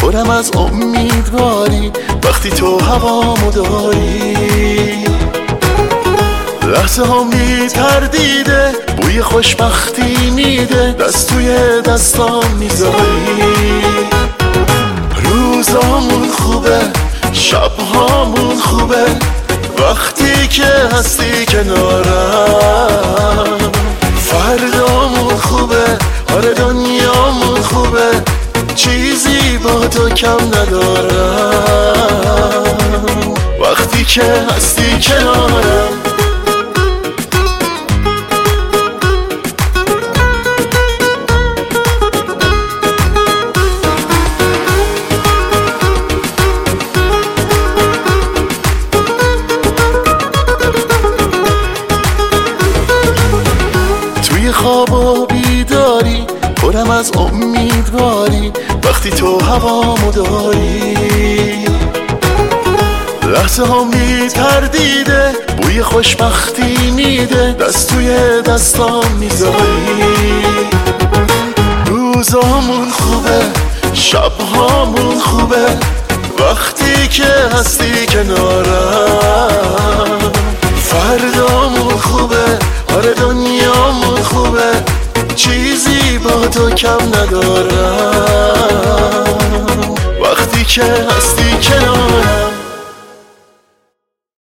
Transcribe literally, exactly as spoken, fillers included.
پرم از امیدواری وقتی تو هوامو داری. لحظه ها می تردیده بوی خوشبختی میده دست توی دستام میذاری. روزامون خوبه شبهامون خوبه وقتی که هستی کنارم. فردامون خوبه آره دنیامون خوبه چیزی با تو کم ندارم وقتی که هستی کنارم. خواب و بیداری پرم از امیدواری وقتی تو هوامو داری. لحظه ها می تردیده بوی خوشبختی میده دست توی دستام میذاری. روزامون خوبه شبهامون خوبه وقتی که هستی کنارم. فردامون خوبه آره دنیامون خوبه چیزی با تو کم ندارم وقتی که هستی کنارم.